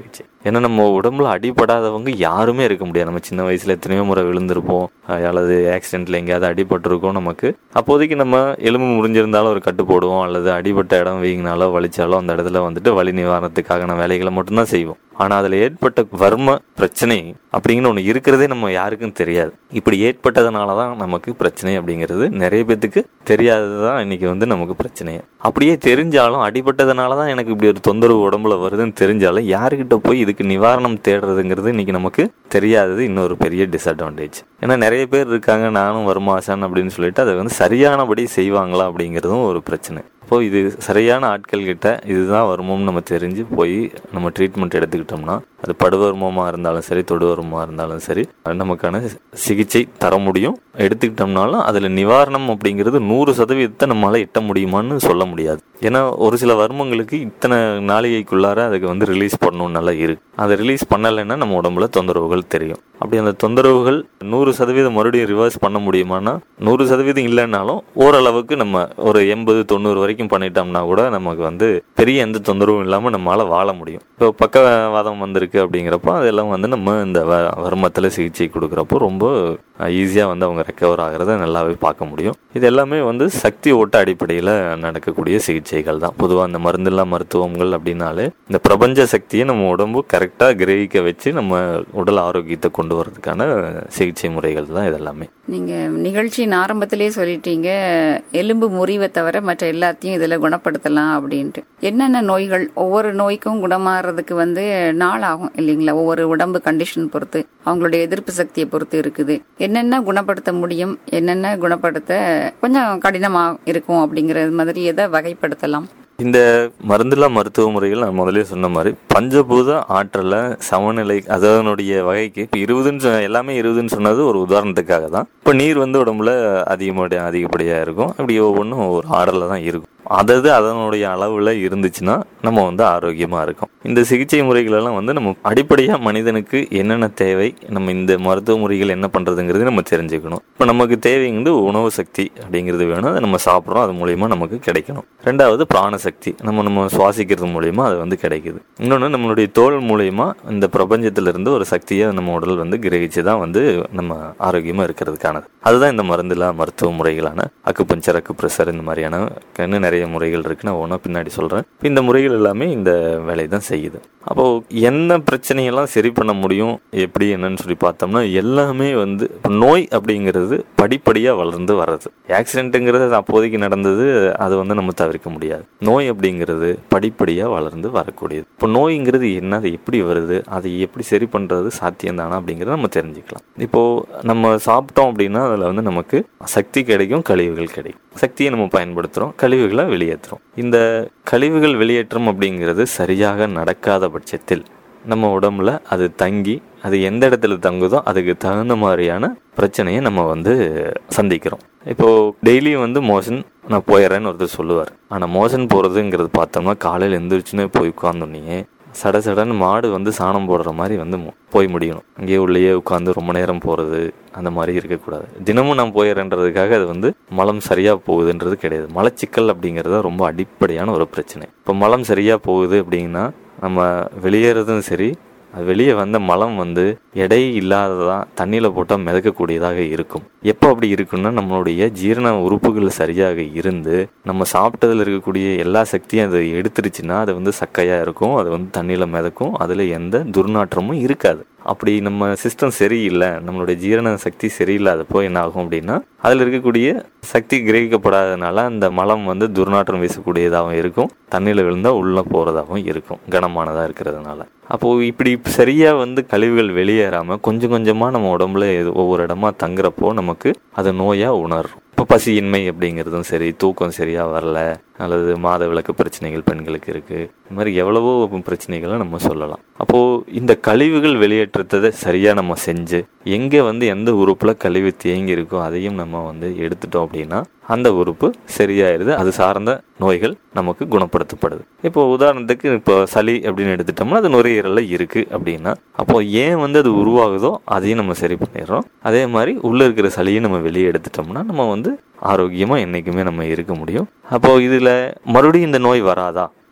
ஏன்னா நம்ம உடம்புல அடிபடாதவங்க யாருமே இருக்க முடியாது. நம்ம சின்ன வயசுல எத்தனையோ முறை விழுந்திருப்போம், அல்லது ஆக்சிடென்ட்ல எங்கேயாவது அடிபட்டிருக்கோம். நமக்கு அப்போதைக்கு நம்ம எலும்பு முறிஞ்சிருந்தாலும் ஒரு கட்டு போடுவோம், அல்லது அடிபட்ட இடம் வீங்கினாலோ வலிச்சாலோ அந்த இடத்துல வந்துட்டு வலி நிவாரணத்துக்கான வேலைகளை மட்டும்தான் செய்வோம். ஆனால் அதில் ஏற்பட்ட வர்ம பிரச்சனை அப்படிங்கிற ஒன்று இருக்கிறதே நம்ம யாருக்கும் தெரியாது. இப்படி ஏற்பட்டதுனால தான் நமக்கு பிரச்சனை அப்படிங்கிறது நிறைய பேத்துக்கு தெரியாதது தான் இன்னைக்கு வந்து நமக்கு பிரச்சனையே. அப்படியே தெரிஞ்சாலும் அடிபட்டதுனால தான் எனக்கு இப்படி ஒரு தொந்தரவு உடம்புல வருதுன்னு தெரிஞ்சாலும் யாருக்கிட்ட போய் இதுக்கு நிவாரணம் தேடுறதுங்கிறது இன்னைக்கு நமக்கு தெரியாதது இன்னொரு பெரிய டிஸ்அட்வான்டேஜ். ஏன்னா நிறைய பேர் இருக்காங்க, நானும் வருமாசான் அப்படின்னு சொல்லிட்டு அதை வந்து சரியானபடி செய்வாங்களா அப்படிங்கிறதும் ஒரு பிரச்சனை. இப்போ இது சரியான ஆட்கள் கிட்ட இதுதான் வருமோன்னு நம்ம தெரிஞ்சு போய் நம்ம ட்ரீட்மெண்ட் எடுத்துக்கிட்டோம்னா, அது படுவர்மமாக இருந்தாலும் சரி, தொடுவர்மமாக இருந்தாலும் சரி, நமக்கான சிகிச்சை தர முடியும். எடுத்துக்கிட்டோம்னாலும் அதில் நிவாரணம் அப்படிங்கிறது 100% நம்மளால் எட்ட முடியுமான்னு சொல்ல முடியாது. ஏன்னா ஒரு சில வர்மங்களுக்கு இத்தனை நாளிகைக்குள்ளார அதுக்கு வந்து ரிலீஸ் பண்ணணும் நல்லா இருக்கு. அதை ரிலீஸ் பண்ணலைன்னா நம்ம உடம்புல தொந்தரவுகள் தெரியும். அப்படி அந்த தொந்தரவுகள் 100% மறுபடியும் ரிவர்ஸ் பண்ண முடியுமானா 100% இல்லைன்னாலும் ஓரளவுக்கு நம்ம ஒரு 80-90 வரைக்கும் பண்ணிட்டோம்னா கூட நமக்கு வந்து பெரிய எந்த தொந்தரவும் இல்லாமல் நம்மளால் வாழ முடியும். இப்போ பக்கவாதம் வந்திருக்கு அப்படிங்கிறப்போ அதெல்லாம் வந்து நம்ம இந்த வர்மத்தில் சிகிச்சை கொடுக்குறப்போ ரொம்ப ஈஸியாக வந்து அவங்க ரெக்கவர் ஆகிறத நல்லாவே பார்க்க முடியும். இது எல்லாமே வந்து சக்தி ஓட்ட அடிப்படையில் நடக்கக்கூடிய சிகிச்சைகள் தான். பொதுவாக இந்த மருந்தில்லா மருத்துவங்கள் அப்படின்னாலே இந்த பிரபஞ்ச சக்தியை நம்ம உடம்பு கரெக்டாக கிரகிக்க வச்சு நம்ம உடல் ஆரோக்கியத்தை கொண்டு வரதுக்கான சிகிச்சை முறைகள் தான் இதெல்லாமே. நீங்கள் நிகழ்ச்சியின் ஆரம்பத்திலே சொல்லிட்டீங்க, எலும்பு முறிவை தவிர மற்ற எல்லாத்தையும் இதில் குணப்படுத்தலாம் அப்படின்ட்டு. என்னென்ன நோய்கள், ஒவ்வொரு நோய்க்கும் குணமாகறதுக்கு வந்து நாள் ஆகும் இல்லைங்களா? ஒவ்வொரு உடம்பு கண்டிஷன் பொறுத்து, அவங்களுடைய எதிர்ப்பு சக்தியை பொறுத்து இருக்குது. என்னென்ன குணப்படுத்த முடியும், என்னென்ன குணப்படுத்த கொஞ்சம் கடினமாக இருக்கும் அப்படிங்கிறது மாதிரி எதை வகைப்படுத்தலாம்? இந்த மருந்தில்லா மருத்துவ முறைகள் நான் முதலே சொன்ன மாதிரி பஞ்சபூத ஆற்றலை சமநிலை அதனுடைய வகைக்கு இப்போ 20 எல்லாமே 20 சொன்னது ஒரு உதாரணத்துக்காக தான். இப்போ நீர் வந்து உடம்புல அதிகப்படியாக இருக்கும். அப்படி ஒவ்வொன்றும் ஒரு ஆர்டரில் தான் இருக்கும். அதனுடைய அளவில் இருந்துச்சுன்னா நம்ம வந்து ஆரோக்கியமாக இருக்கும். இந்த சிகிச்சை முறைகளெல்லாம் வந்து நம்ம அடிப்படையாக மனிதனுக்கு என்னென்ன தேவை, நம்ம இந்த மருத்துவ முறைகள் என்ன பண்ணுறதுங்கிறது நம்ம தெரிஞ்சுக்கணும். இப்போ நமக்கு தேவைங்கிறது உணவு சக்தி அப்படிங்கிறது வேணும், அதை நம்ம சாப்பிட்றோம், அது மூலயமா நமக்கு கிடைக்கணும். ரெண்டாவது பிராணசக்தி, நம்ம சுவாசிக்கிறது மூலயமா அது வந்து கிடைக்குது. இன்னொன்று நம்மளுடைய தோல் மூலயமா இந்த பிரபஞ்சத்திலிருந்து ஒரு சக்தியை நம்ம உடல் வந்து கிரகிச்சு தான் வந்து நம்ம ஆரோக்கியமாக இருக்கிறதுக்கானது. அதுதான் இந்த மருந்தில்லா மருத்துவ முறைகளான அக்குபஞ்சர், அக்குப்ரெஷர், இந்த மாதிரியான இன்னும் நிறைய முறைகள் இருக்கு. நான் ஒன்றா பின்னாடி சொல்கிறேன். இந்த முறைகள் எல்லாமே இந்த வேலையை தான் செய்யுது. அப்போது என்ன பிரச்சனையெல்லாம் சரி பண்ண முடியும், எப்படி என்னன்னு சொல்லி பார்த்தோம்னா, எல்லாமே வந்து நோய் அப்படிங்கிறது படிப்படியாக வளர்ந்து வர்றது. ஆக்சிடென்ட்டுங்கிறது அது அப்போதைக்கு நடந்தது, அது வந்து நம்ம தவிர்க்க முடியாது. நோய் அப்படிங்கிறது படிப்படியாக வளர்ந்து வரக்கூடியது. இப்போ நோய்ங்கிறது என்ன, அது எப்படி வருது, அதை எப்படி சரி பண்ணுறது சாத்தியம் தானா அப்படிங்கிறத நம்ம தெரிஞ்சுக்கலாம். இப்போது நம்ம சாப்பிட்டோம் அப்படின்னா அதில் வந்து நமக்கு சக்தி கிடைக்கும், கழிவுகள் கிடைக்கும். சக்தியை நம்ம பயன்படுத்துகிறோம், கழிவுகளை வெளியேற்றுறோம். இந்த கழிவுகள் வெளியேற்றம் அப்படிங்கிறது சரியாக நடக்காத பட்சத்தில் நம்ம உடம்புல அது தங்கி, அது எந்த இடத்துல தங்குதோ அதுக்கு தகுந்த மாதிரியான பிரச்சனையை நம்ம வந்து சந்திக்கிறோம். இப்போது டெய்லியும் வந்து மோஷன் நான் போயிடுறேன்னு ஒருத்தர் சொல்லுவார். ஆனால் மோஷன் போகிறதுங்கிறது பார்த்தோம்னா காலையில் எந்திரிச்சுன்னே போய் உட்கார்ந்தோன்னே சடன்னு மாடு வந்து சாணம் போடுற மாதிரி வந்து போய் முடியணும். அங்கேயே உள்ளேயே உட்காந்து ரொம்ப நேரம் போகிறது அந்த மாதிரி இருக்கக்கூடாது. தினமும் நான் போயிடுறேன்றதுக்காக அது வந்து மலம் சரியாக போகுதுன்றது கிடையாது. மலச்சிக்கல் அப்படிங்கிறது ரொம்ப அடிப்படையான ஒரு பிரச்சனை. இப்போ மலம் சரியாக போகுது அப்படின்னா நம்ம வெளியேறதும் சரி, அது வெளியே வந்த மலம் வந்து எடை இல்லாததான் தண்ணியில் போட்டால் மிதக்கக்கூடியதாக இருக்கும். எப்போ அப்படி இருக்குன்னா நம்மளுடைய ஜீரண உறுப்புகள் சரியாக இருந்து நம்ம சாப்பிட்டதில் இருக்கக்கூடிய எல்லா சக்தியும் அதை எடுத்துருச்சுன்னா அது வந்து சக்கையாக இருக்கும், அது வந்து தண்ணியில் மிதக்கும், அதில் எந்த துர்நாற்றமும் இருக்காது. அப்படி நம்ம சிஸ்டம் சரியில்லை, நம்மளுடைய ஜீரண சக்தி சரியில்லாதப்போ என்ன ஆகும் அப்படின்னா அதில் இருக்கக்கூடிய சக்தி கிரகிக்கப்படாதனால அந்த மலம் வந்து துர்நாற்றம் வீசக்கூடியதாகவும் இருக்கும், தண்ணியில் விழுந்தால் உள்ளே போகிறதாகவும் இருக்கும், கனமானதாக இருக்கிறதுனால. அப்போது இப்படி சரியாக வந்து கழிவுகள் வெளியேறாமல் கொஞ்சம் கொஞ்சமாக நம்ம உடம்புல ஒவ்வொரு இடமா தங்குறப்போ நமக்கு அது நோயாக உணரும். இப்போ பசியின்மை அப்படிங்கிறதும் சரி, தூக்கம் சரியாக வரல, அல்லது மாத விளக்கு பிரச்சனைகள் பெண்களுக்கு இருக்குது, இந்த மாதிரி எவ்வளவோ பிரச்சனைகளை நம்ம சொல்லலாம். அப்போது இந்த கழிவுகள் வெளியேற்றத்தை சரியாக நம்ம செஞ்சு எங்கே வந்து எந்த உறுப்பில் கழிவு தேங்கி இருக்கோ அதையும் நம்ம வந்து எடுத்துட்டோம் அப்படின்னா அந்த உறுப்பு சரியாயிருது, அது சார்ந்த நோய்கள் நமக்கு குணப்படுத்தப்படுது. இப்போ உதாரணத்துக்கு இப்போ சளி அப்படின்னு எடுத்துட்டோம்னா அது நுரையீரலில் இருக்குது அப்படின்னா அப்போது ஏன் வந்து அது உருவாகுதோ அதையும் நம்ம சரி பண்ணிடுறோம். அதே மாதிரி உள்ளே இருக்கிற சளியை நம்ம வெளியே எடுத்துட்டோம்னா நம்ம வந்து ஆரோக்கியமாக என்றைக்குமே நம்ம இருக்க முடியும். அப்போது இதில் மறுபடியும் இந்த நோய் வராதா,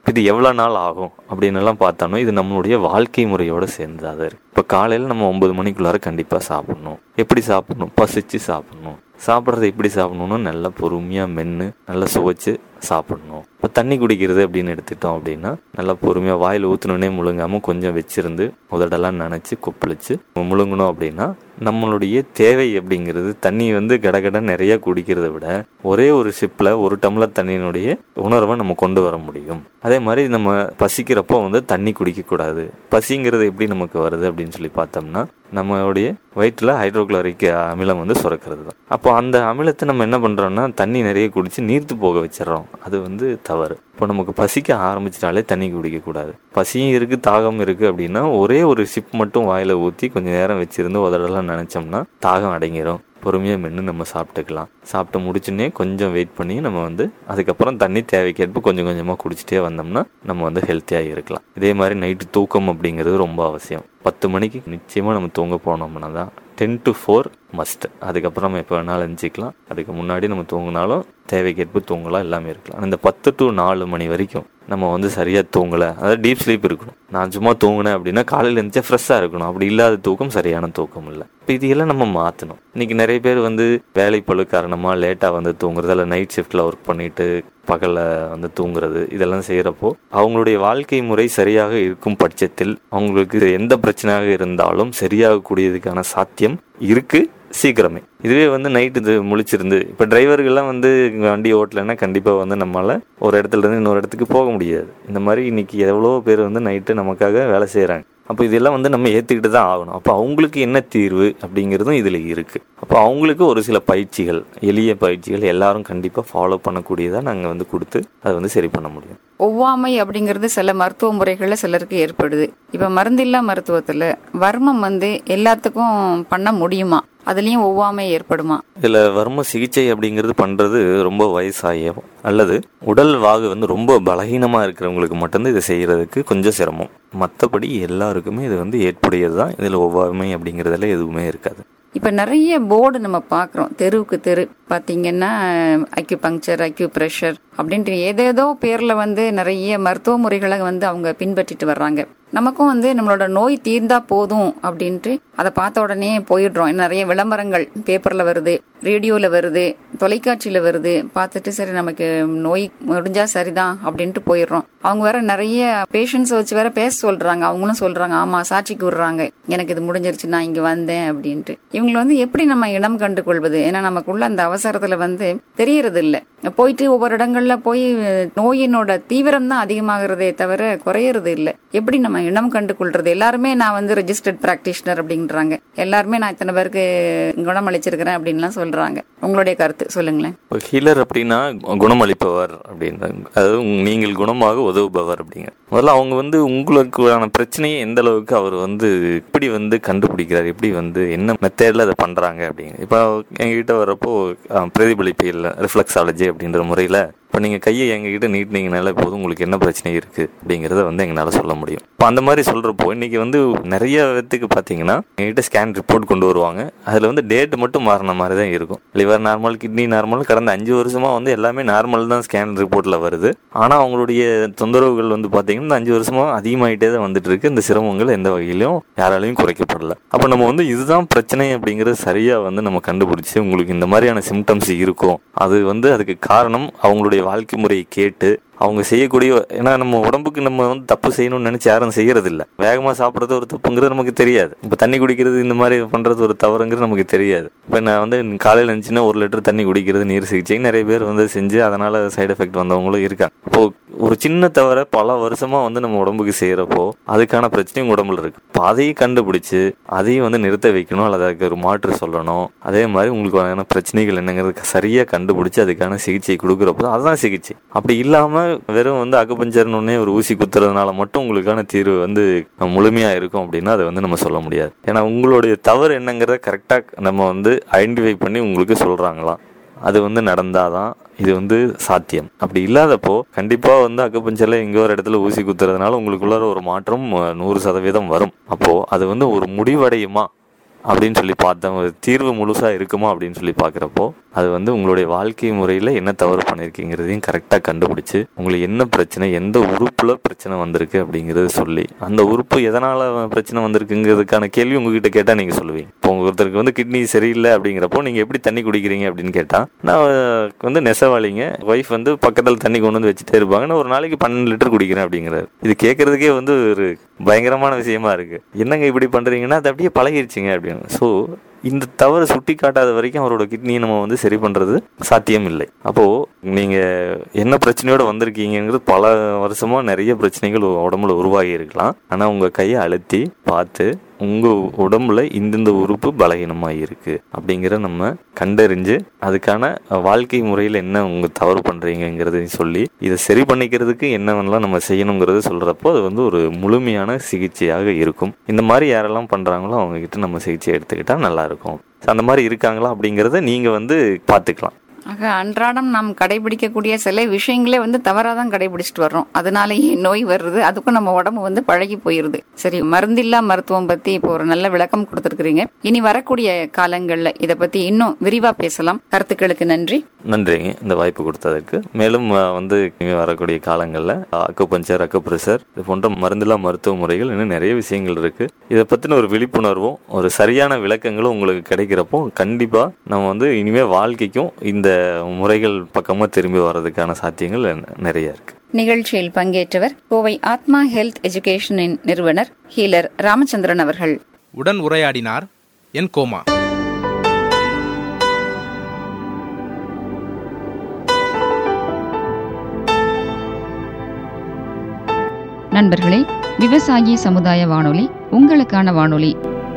இது எவ்வளோ நாள் ஆகும் அப்படின்னு எல்லாம் பார்த்தோம்னா இது நம்மளுடைய வாழ்க்கை முறையோடு சேர்ந்ததாக இருக்கு. இப்போ காலையில் நம்ம 9 மணிக்குள்ளார கண்டிப்பாக சாப்பிடணும். எப்படி சாப்பிடணும்? பசிச்சு சாப்பிடணும். சாப்பிட்றது எப்படி சாப்பிடணும்னு நல்லா பொறுமையாக மென்று நல்லா சுவைச்சு சாப்பிடணும். இப்போ தண்ணி குடிக்கிறது அப்படின்னு எடுத்துட்டோம் அப்படின்னா நல்லா பொறுமையாக வாயில் ஊற்றினோடனே முழுங்காமல் கொஞ்சம் வச்சிருந்து உதடெல்லாம் நனைச்சி கொப்பளிச்சு முழுங்கணும். அப்படின்னா நம்மளுடைய தேவை அப்படிங்கிறது தண்ணி கடகடன் நிறைய குடிக்கிறத விட ஒரே ஒரு சிப்பில் ஒரு டம்ளர் தண்ணியினுடைய உணர்வை நம்ம கொண்டு வர முடியும். அதே மாதிரி நம்ம பசிக்கிறப்போ தண்ணி குடிக்கக்கூடாது. பசிங்கிறது எப்படி நமக்கு வருது அப்படின்னு சொல்லி பார்த்தோம்னா நம்மளுடைய வயிற்றில் ஹைட்ரோக்ளோரிக் அமிலம் சுரக்கிறது தான். அப்போ அந்த அமிலத்தை நம்ம என்ன பண்ணுறோம்னா தண்ணி நிறைய குடித்து நீர்த்து போக வச்சிடறோம். அது தவறு. இப்போ நமக்கு பசிக்க ஆரம்பிச்சிட்டாலே தண்ணி குடிக்கக்கூடாது. பசியும் இருக்குது, தாகம் இருக்குது அப்படின்னா ஒரே ஒரு சிப் மட்டும் வாயில் ஊற்றி கொஞ்சம் நேரம் வச்சிருந்து உதடெல்லாம் நினச்சோம்னா தாகம் அடங்கிடும். பொறுமையாக மென்று நம்ம சாப்பிட்டுக்கலாம். சாப்பிட்டு முடிச்சுன்னே கொஞ்சம் வெயிட் பண்ணி நம்ம அதுக்கப்புறம் தண்ணி தேவைக்கேற்ப கொஞ்சம் கொஞ்சமாக குடிச்சிட்டே வந்தோம்னா நம்ம ஹெல்த்தியாக இருக்கலாம். இதே மாதிரி நைட்டு தூக்கம் அப்படிங்கிறது ரொம்ப அவசியம். 10 மணிக்கு நிச்சயமாக நம்ம தூங்க போனோம்னா தான் 10 to 4 மஸ்ட். அதுக்கப்புறம் நம்ம எப்போ வேணாலும் எழுந்திக்கலாம். அதுக்கு முன்னாடி நம்ம தூங்கினாலும் தேவைக்கேற்ப தூங்கலாம், எல்லாமே இருக்கலாம். அந்த 10 to 4 மணி வரைக்கும் நம்ம சரியாக தூங்கலை, அதாவது டீப் ஸ்லீப் இருக்கணும். நான் சும்மா தூங்கினேன் அப்படின்னா காலையில் எழுந்திரிச்சா ஃப்ரெஷ்ஷாக இருக்கணும். அப்படி இல்லாத தூக்கம் சரியான தூக்கம் இல்லை. இப்போ இதையெல்லாம் நம்ம மாற்றணும். இன்றைக்கி நிறைய பேர் வேலை பளு காரணமாக லேட்டாக தூங்குறது, இல்லை நைட் ஷிஃப்டில் ஒர்க் பண்ணிவிட்டு பகலில் தூங்குறது, இதெல்லாம் செய்கிறப்போ அவங்களுடைய வாழ்க்கை முறை சரியாக இருக்கும் பட்சத்தில் அவங்களுக்கு எந்த பிரச்சனையாக இருந்தாலும் சரியாகக்கூடியதுக்கான சாத்தியம் இருக்குது சீக்கிரமே. இதுவே நைட்டு முழிச்சிருந்து இப்போ டிரைவர்கள்லாம் வண்டி ஓட்டலைன்னா கண்டிப்பாக நம்மளால் ஒரு இடத்துல இருந்து இன்னொரு இடத்துக்கு போக முடியாது. இந்த மாதிரி இன்னைக்கு எவ்வளோ பேர் நைட்டு நமக்காக வேலை செய்கிறாங்க. அப்போ இதெல்லாம் நம்ம ஏற்றுக்கிட்டு தான் ஆகணும். அப்போ அவங்களுக்கு என்ன தீர்வு அப்படிங்கிறதும் இதில் இருக்குது. அப்போ அவங்களுக்கு ஒரு சில பயிற்சிகள், எளிய பயிற்சிகள் எல்லாரும் கண்டிப்பாக ஃபாலோ பண்ணக்கூடியதாக நாங்கள் கொடுத்து அதை சரி பண்ண முடியும். ஒவ்வாமை அப்படிங்கிறது சில மருத்துவ முறைகளில் சிலருக்கு ஏற்படுது. இப்போ மருந்தில்லா மருத்துவத்தில் வர்மம் எல்லாத்துக்கும் பண்ண முடியுமா? அதுலேயும் ஒவ்வாமை ஏற்படுமா? இதில் வர்ம சிகிச்சை அப்படிங்கிறது பண்ணுறது ரொம்ப வயசாகிய அல்லது உடல் வாகு ரொம்ப பலகீனமாக இருக்கிறவங்களுக்கு மட்டும்தான் இதை செய்கிறதுக்கு கொஞ்சம் சிரமம். மற்றபடி எல்லாருக்குமே இது ஏற்புடையது தான். இதில் ஒவ்வாமை அப்படிங்கிறதுல எதுவுமே இருக்காது. இப்போ நிறைய போர்டு நம்ம பார்க்குறோம், தெருவுக்கு தெரு பார்த்தீங்கன்னா அக்யூபங்க்சர், அக்யூப்ரெஷர் அப்படின்ட்டு ஏதேதோ பேரில் நிறைய மருத்துவ முறைகளை அவங்க பின்பற்றிட்டு வர்றாங்க. நமக்கும் நம்மளோட நோய் தீர்ந்தா போதும் அப்படின்ட்டு அதை பார்த்த உடனே போயிடுறோம். நிறைய விளம்பரங்கள் பேப்பரில் வருது, ரேடியோவில் வருது, தொலைக்காட்சியில் வருது. பார்த்துட்டு சரி நமக்கு நோய் முடிஞ்சா சரிதான் அப்படின்ட்டு போயிடுறோம். அவங்க வேற நிறைய பேஷண்ட்ஸை வச்சு வேற பேச சொல்றாங்க. அவங்களும் சொல்றாங்க, ஆமா சாட்சிக்கு விடுறாங்க, எனக்கு இது முடிஞ்சிருச்சு, நான் இங்க வந்தேன் அப்படின்ட்டு. இவங்களை எப்படி நம்ம இனம் கண்டு கொள்வது? ஏன்னா நமக்குள்ள அந்த அவசரத்துல தெரியறது இல்லை. போயிட்டு ஒவ்வொரு இடங்கள்ல போய் நோயினோட தீவிரம் தான் அதிகமாகிறதே தவிர குறையறது இல்லை. எப்படி நம்ம இனம் கண்டு கொள்றது? எல்லாருமே நான் ரெஜிஸ்டர்ட் பிராக்டிஷனர் அப்படின்றாங்க. எல்லாருமே நான் இத்தனை பேருக்கு குணமளிச்சிருக்கிறேன் அப்படின்லாம் சொல்றாங்க. உங்களுடைய கருத்து சொல்லுங்களேன். ஹீலர் அப்படின்னா குணமளிப்பவர் அப்படின்றாங்க. அதாவது நீங்கள் குணமாக உதவுபவர் அப்படிங்க. முதல்ல அவங்க உங்களுக்கான பிரச்சனையை எந்த அளவுக்கு அவர் இப்படி கண்டுபிடிக்கிறார், எப்படி என்ன மெத்தேட்ல அதை பண்றாங்க அப்படிங்க. இப்போ எங்ககிட்ட வரப்போ பிரதிபலிப்பு இல்லை, ரிஃப்ளெக்ஸாலஜி அப்படின்ற முறையில் இப்போ நீங்கள் கையை எங்ககிட்ட நீட்டினீங்கனால போதும் உங்களுக்கு என்ன பிரச்சனை இருக்குது அப்படிங்கிறத எங்களால் சொல்ல முடியும். இப்போ அந்த மாதிரி சொல்கிறப்போ இன்றைக்கி நிறைய பேத்துக்கு பார்த்தீங்கன்னா எங்ககிட்ட ஸ்கேன் ரிப்போர்ட் கொண்டு வருவாங்க. அதில் டேட் மட்டும் மாறின மாதிரி தான் இருக்கும். லிவர் நார்மல், கிட்னி நார்மல், கடந்த 5 வருஷமாக எல்லாமே நார்மல் தான் ஸ்கேன் ரிப்போர்ட்டில் வருது. ஆனால் அவங்களுடைய தொந்தரவுகள் பார்த்தீங்கன்னா இந்த 5 வருஷமாக அதிகமாகிட்டே தான் வந்துட்டு இருக்கு. இந்த சிரமங்கள் எந்த வகையிலையும் யாராலையும் குறைக்கப்படலை. அப்போ நம்ம இதுதான் பிரச்சனை அப்படிங்கிறது சரியாக நம்ம கண்டுபிடிச்சி உங்களுக்கு இந்த மாதிரியான சிம்டம்ஸ் இருக்கும், அது அதுக்கு காரணம் அவங்களுடைய வாழ்க்கை முறையை கேட்டு அவங்க செய்யக்கூடிய, ஏன்னா நம்ம உடம்புக்கு நம்ம தப்பு செய்யணும்னு நினைச்சு யாரும் செய்யறது இல்லை. வேகமா சாப்பிட்றது ஒரு தப்புங்கிறது நமக்கு தெரியாது. இப்போ தண்ணி குடிக்கிறது இந்த மாதிரி பண்றது ஒரு தவறுங்கிறது நமக்கு தெரியாது. இப்போ நான் காலையில் இருந்துச்சுன்னா 1 லிட்டர் தண்ணி குடிக்கிறது நீர் சிகிச்சை நிறைய பேர் செஞ்சு அதனால சைடு எஃபெக்ட் வந்தவங்களும் இருக்காங்க. இப்போ ஒரு சின்ன தவிர பல வருஷமா நம்ம உடம்புக்கு செய்யறப்போ அதுக்கான பிரச்சனையும் உடம்புல இருக்கு. இப்போ அதையும் கண்டுபிடிச்சு அதையும் நிறுத்த வைக்கணும், அல்லது அதுக்கு ஒரு மாற்று சொல்லணும். அதே மாதிரி உங்களுக்கு பிரச்சனைகள் என்னங்கிறது சரியா கண்டுபிடிச்சு அதுக்கான சிகிச்சை கொடுக்குறப்போ அதுதான் சிகிச்சை. அப்படி இல்லாம வெறும் அக்குபஞ்சர்னு ஒரு ஊசி குத்துறதுனால மட்டும் உங்களுக்கான தீர்வு முழுமையா இருக்கும் அப்படின்னா அதை நம்ம சொல்ல முடியாது. ஏன்னா உங்களுடைய தவறு என்னங்கிறத கரெக்டா நம்ம ஐடென்டிஃபை பண்ணி உங்களுக்கு சொல்றாங்களா, அது நடந்தாதான் இது சாத்தியம். அப்படி இல்லாதப்போ கண்டிப்பா அக்குபஞ்சர்ல எங்க ஒரு இடத்துல ஊசி குத்துறதுனால உங்களுக்குள்ள ஒரு மாற்றம் 100% வரும். அப்போ அது ஒரு முடிவடையுமா அப்படின்னு சொல்லி பார்த்தோம், ஒரு தீர்வு முழுசா இருக்குமா அப்படின்னு சொல்லி பார்க்குறப்போ அது வந்து உங்களுடைய வாழ்க்கை முறையில் என்ன தவறு பண்ணியிருக்கீங்கிறதையும் கரெக்டாக கண்டுபிடிச்சு உங்களுக்கு என்ன பிரச்சனை, எந்த உறுப்பில் பிரச்சனை வந்திருக்கு அப்படிங்கிறத சொல்லி, அந்த உறுப்பு எதனால் பிரச்சனை வந்திருக்குங்கிறதுக்கான கேள்வி உங்ககிட்ட கேட்டால் நீங்கள் சொல்லுவீங்க. இப்போ ஒருத்தருக்கு வந்து கிட்னி சரியில்லை அப்படிங்கிறப்போ நீங்கள் எப்படி தண்ணி குடிக்கிறீங்க அப்படின்னு கேட்டால், நான் வந்து நெசவாளிங்க, ஒய்ஃப் வந்து பக்கத்தில் தண்ணி கொண்டு வந்து வச்சுட்டே இருப்பாங்க, நான் ஒரு நாளைக்கு 12 லிட்டர் குடிக்கிறேன் அப்படிங்கிறாரு. இது கேட்கறதுக்கே வந்து ஒரு பயங்கரமான விஷயமா இருக்கு. என்னங்க இப்படி பண்றீங்கன்னா அது அப்படியே பழகிருச்சுங்க அப்படின்னு. ஸோ இந்த தவறு சுட்டி காட்டாத வரைக்கும் அவரோட கிட்னியை நம்ம வந்து சரி பண்றது சாத்தியம் இல்லை. அப்போ நீங்க என்ன பிரச்சனையோட வந்திருக்கீங்கிறது பல வருஷமா நிறைய பிரச்சனைகள் உடம்புல உருவாகி இருக்கலாம். ஆனா உங்க கையை அழுத்தி பார்த்து உங்க உடம்புல இந்த உறுப்பு பலகீனமாக இருக்கு அப்படிங்கிற நம்ம கண்டறிஞ்சு அதுக்கான வாழ்க்கை முறையில் என்ன உங்க தவறு பண்றீங்கிறதையும் சொல்லி இதை சரி பண்ணிக்கிறதுக்கு என்னவெல்லாம் நம்ம செய்யணுங்கிறத சொல்றப்போ அது வந்து ஒரு முழுமையான சிகிச்சையாக இருக்கும். இந்த மாதிரி யாரெல்லாம் பண்றாங்களோ அவங்க கிட்ட நம்ம சிகிச்சை எடுத்துக்கிட்டா நல்லா இருக்கும். அந்த மாதிரி இருக்காங்களா அப்படிங்கிறத நீங்க வந்து பார்த்துக்கலாம். ஆக அன்றாடம் நாம் கடைபிடிக்கக்கூடிய சில விஷயங்களே வந்து தவறாதான் கடைபிடிச்சிட்டு வர்றோம். அதனாலேயே நோய் வருது, அதுக்கும் நம்ம உடம்பு வந்து பழகி போயிருது. சரி, மருந்தில்லா மருத்துவம் பத்தி இப்போ ஒரு நல்ல விளக்கம் கொடுத்துருக்கீங்க. இனி வரக்கூடிய காலங்கள்ல இதை பத்தி இன்னும் விரிவா பேசலாம். கருத்துக்களுக்கு நன்றி. நன்றிங்க இந்த வாய்ப்பு கொடுத்ததற்கு. மேலும் வந்து வரக்கூடிய காலங்களில் அக்குபஞ்சர், அக்குப்ரெஷர் இது போன்ற மருந்தில்லா மருத்துவ முறைகள் இன்னும் நிறைய விஷயங்கள் இருக்கு. இதை பத்தின ஒரு விழிப்புணர்வும் ஒரு சரியான விளக்கங்களும் உங்களுக்கு கிடைக்கிறப்போ கண்டிப்பா நம்ம வந்து இனிமே வாழ்க்கைக்கும் இந்த முறைகள் பக்கமா திரும்பி வர்றதுக்கான சாத்தியங்கள் நிறைய இருக்கு. நிகழ்ச்சியில் பங்கேற்றவர் கோவை ஆத்மா ஹெல்த் எஜுகேஷனின் நிறுவனர் ஹீலர் ராமச்சந்திரன் அவர்கள். உடன் உரையாடினார் என் கோமா. நண்பர்களே, விவசாயி சமுதாய வானொலி உங்களுக்கான வானொலி.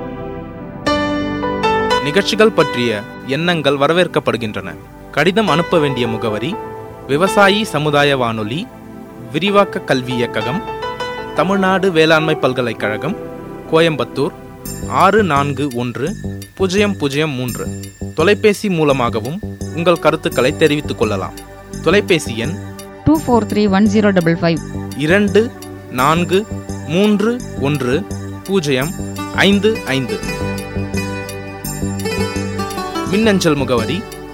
நிகழ்ச்சிகள் பற்றிய எண்ணங்கள் வரவேற்கப்படுகின்றன. கடிதம் அனுப்ப வேண்டிய முகவரி: விவசாயி சமுதாய வானொலி, விரிவாக்க கல்வி இயக்ககம், தமிழ்நாடு வேளாண்மை பல்கலைக்கழகம், கோயம்புத்தூர் 641003. தொலைபேசி மூலமாகவும் உங்கள் கருத்துக்களை தெரிவித்துக் கொள்ளலாம். தொலைபேசி எண் 24310555. 24310555. மின்னஞ்சல் முகவரி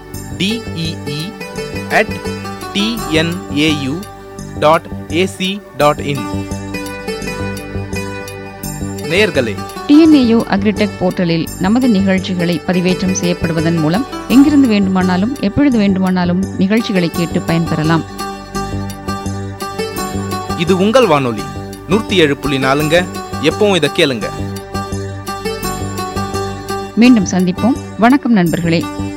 dee@tnau.ac.in. நேயர்களே, TNAU அக்ரிடெக் போர்ட்டலில் நமது நிகழ்ச்சிகளை பதிவேற்றம் செய்யப்படுவதன் மூலம் எங்கிருந்து வேண்டுமானாலும் எப்பொழுது வேண்டுமானாலும் நிகழ்ச்சிகளை கேட்டு பயன்பெறலாம். இது உங்கள் வானொலி 107.4. எப்பவும் இதை கேளுங்க. மீண்டும் சந்திப்போம். வணக்கம் நண்பர்களே.